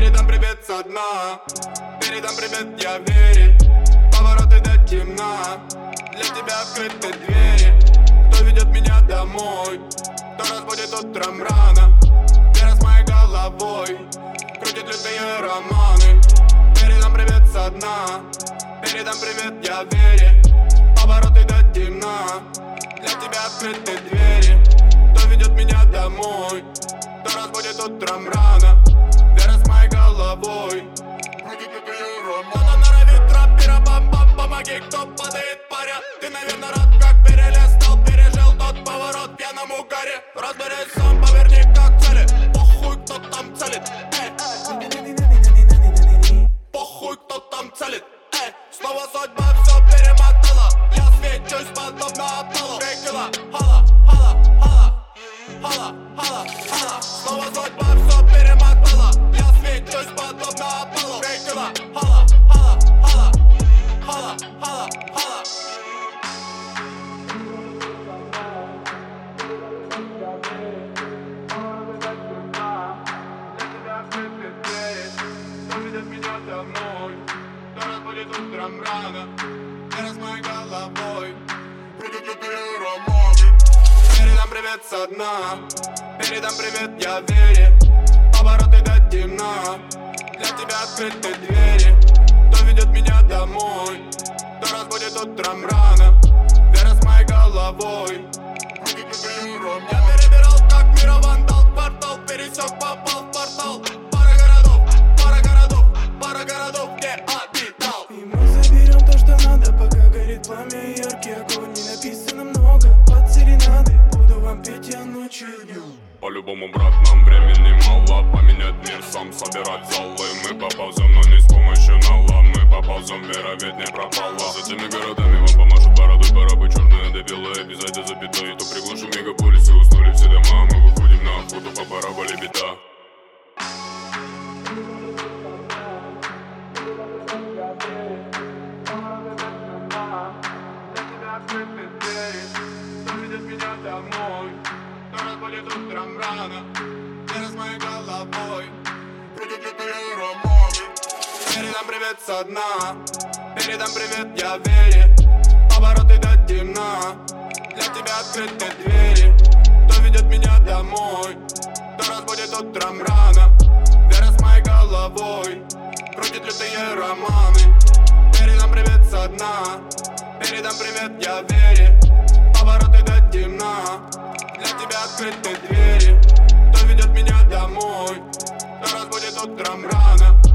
Передам привет со дна, передам привет, я верю. Повороты до темна, для тебя открыты двери. Кто ведет меня домой, кто разбудит утром рано. Вера с моей головой, крутит лютые романы. Передам привет со дна, передам привет, я верю. Повороты до темна, для тебя открыты двери. Кто ведет меня домой, кто разбудит утром рано. Вера с моей головой, крутит лютые романы. Кто-то норовит рэпера, бам-бам, помоги, кто падает паря. Ты, наверное, рад, как перелистал, пережил тот поворот в пьяном угаре. Разберись сам, поверни как цели. Похуй, кто там целит, похуй, кто там целит. Снова судьба все перемотала. Я свечусь подобно Аполло. Крикила, хала, хала, хала, хала, хала, хала. Снова судьба все перемотала. Я свечусь подобно Аполло. Крикила, хала, хала, хала, хала, хала, хала. Кто ведет меня домой, кто разбудит утром рано. Вера с моей головой, крутит лютые романы. Передам привет со дна, передам привет, я верю. Повороты до темна, для тебя открыты двери. Кто ведет меня домой, кто разбудит утром рано. Вера с моей головой, крутит лютые романы. Я перебирал как мировандал, квартал пересек, попал в портал. Пара городов, где обитал. И мы заберем то, что надо, пока горит пламя и яркий огонь. Не написано много, под серенады буду вам петь я ночью и днем. По-любому, брат, нам времени мало. Поменять мир, сам собирать залы. Мы поползем, но не с помощью нала. Мы поползем, вера ведь не пропала. За теми городами вам поможет бородой барабы. Черные дебилы, обязательно запятой. То приглашу мегаполис и уснули все дома. Мы выходим на охоту по параболе бита. Кто ведет меня домой, кто разбудит утром рано. Вера с моей головой, крутит лютые романы. Передам привет со дна, передам привет, я верю. Повороты до темна, для тебя открыты двери. Кто ведет меня домой, кто разбудит утром рано. Вера с моей головой, крутит лютые романы. Передам привет со дна, передам привет, я верю. Повороты до темна, для тебя открыты двери. Кто ведет меня домой, кто разбудит утром рано.